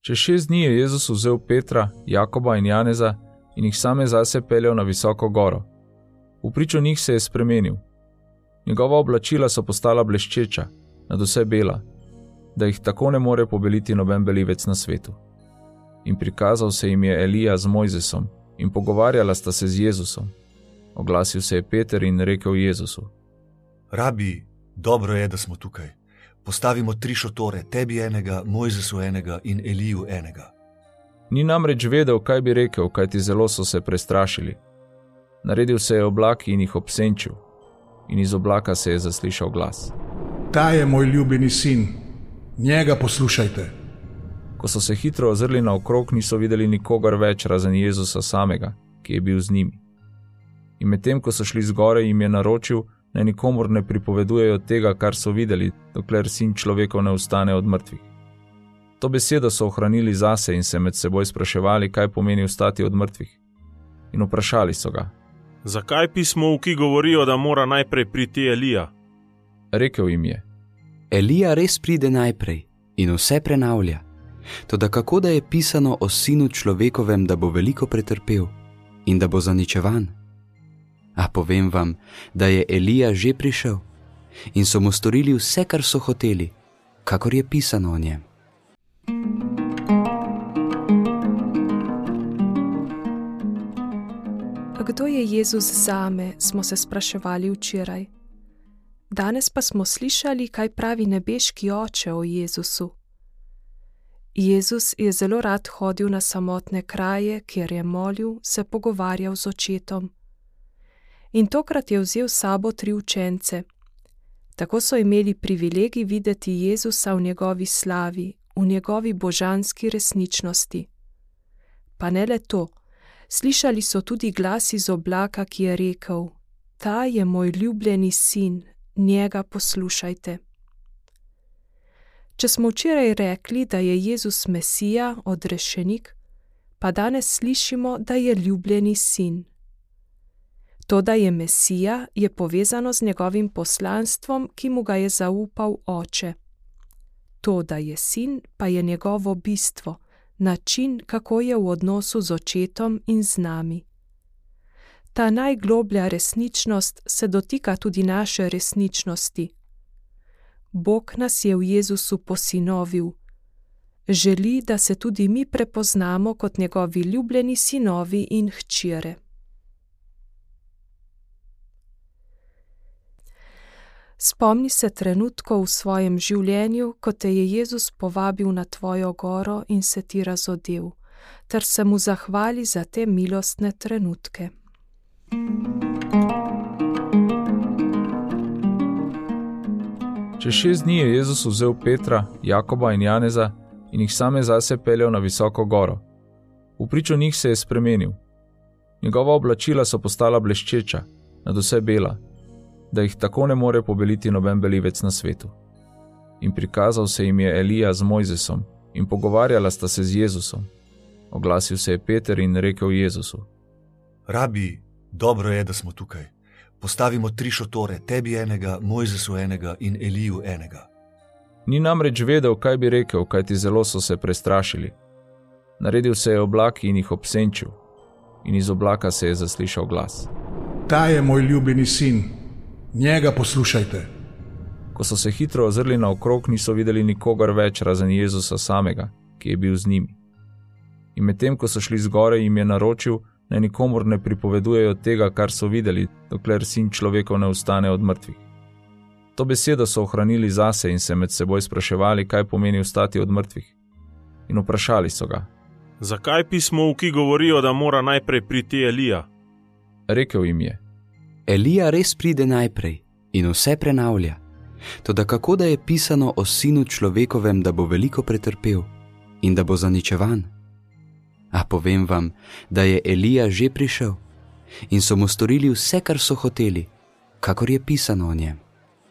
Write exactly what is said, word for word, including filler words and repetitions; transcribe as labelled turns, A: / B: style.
A: Čez šest dni je Jezus vzel Petra, Jakoba in Janeza in jih same zase peljal na visoko goro. V pričo njih se je spremenil. Njegova oblačila so postala bleščeča, nadvse bela, da jih tako ne more pobeliti noben belivec na svetu. In prikazal se jim je Elija z Mojzesom in pogovarjala sta se z Jezusom. Oglasil se je Peter in rekel Jezusu:
B: Rabi, dobro je, da smo tukaj. Postavimo tri šotore, tebi enega, Mojzesu enega in Eliju enega.
A: Ni namreč vedel, kaj bi rekel, kajti zelo so se prestrašili. Naredil se je oblak in jih obsenčil, in iz oblaka se je zaslišal glas:
C: Ta je moj ljubljeni sin, njega poslušajte.
A: Ko so se hitro ozrli naokrog, niso videli nikogar več razen Jezusa samega, ki je bil z njimi. In medtem, ko so šli zgore, jim je naročil, naj nikomur ne pripovedujejo tega, kar so videli, dokler sin človekov ne vstane od mrtvih. To besedo so ohranili zase in se med seboj spraševali, kaj pomeni vstati od mrtvih. In vprašali so ga:
D: Zakaj pismovki govorijo, da mora najprej priti Elija?
A: Rekel jim je:
E: Elija res pride najprej in vse prenavlja. Toda kako da je pisano o sinu človekovem, da bo veliko pretrpel in da bo zaničevan? A povem vam, da je Elija že prišel in so mu storili vse, kar so hoteli, kakor je pisano o njem.
F: Kdo je Jezus zame, smo se spraševali včeraj. Danes pa smo slišali, kaj pravi nebeški Oče o Jezusu. Jezus je zelo rad hodil na samotne kraje, kjer je molil, se pogovarjal z očetom. In tokrat je vzel s sabo tri učence. Tako so imeli privilegij videti Jezusa v njegovi slavi, v njegovi božanski resničnosti. Pa ne le to, slišali so tudi glas iz oblaka, ki je rekel: Ta je moj ljubljeni sin, njega poslušajte. Če smo včeraj rekli, da je Jezus Mesija, odrešenik, pa danes slišimo, da je ljubljeni sin. To, da je Mesija, je povezano z njegovim poslanstvom, ki mu ga je zaupal Oče. To, da je sin, pa je njegovo bistvo, način, kako je v odnosu z očetom in z nami. Ta najgloblja resničnost se dotika tudi naše resničnosti. Bog nas je v Jezusu posinovil. Želi, da se tudi mi prepoznamo kot njegovi ljubljeni sinovi in hčere. Spomni se trenutkov v svojem življenju, ko te je Jezus povabil na tvojo goro in se ti razodel, ter se mu zahvali za te milostne trenutke.
A: Čez šest dni je Jezus vzel Petra, Jakoba in Janeza in jih same zase peljal na visoko goro. V pričo njih se je spremenil. Njegova oblačila so postala bleščeča, nadvse bela, da jih tako ne more pobeliti noben belivec na svetu. In prikazal se jim je Elija z Mojzesom in pogovarjala sta se z Jezusom. Oglasil se je Peter in rekel Jezusu:
B: Rabi, dobro je, da smo tukaj. Postavimo tri šotore, tebi enega, Mojzesu enega in Eliju enega.
A: Ni namreč vedel, kaj bi rekel, kajti zelo so se prestrašili. Naredil se je oblak in jih obsenčil, in iz oblaka se je zaslišal glas:
C: Ta je moj ljubljeni sin, njega poslušajte.
A: Ko so se hitro ozrli naokrog, niso videli nikogar več razen Jezusa samega, ki je bil z njimi. In medtem, ko so šli zgore, jim je naročil, naj nikomur ne pripovedujejo tega, kar so videli, dokler sin človekov ne vstane od mrtvih. To besedo so ohranili zase in se med seboj spraševali, kaj pomeni vstati od mrtvih. In vprašali so ga:
D: Zakaj pismovki govorijo, da mora najprej priti Elija?
A: Rekel jim je:
E: Elija res pride najprej in vse prenavlja. Toda kako da je pisano o sinu človekovem, da bo veliko pretrpel in da bo zaničevan? A povem vam, da je Elija že prišel in so mu storili vse, kar so hoteli, kakor je pisano o njem.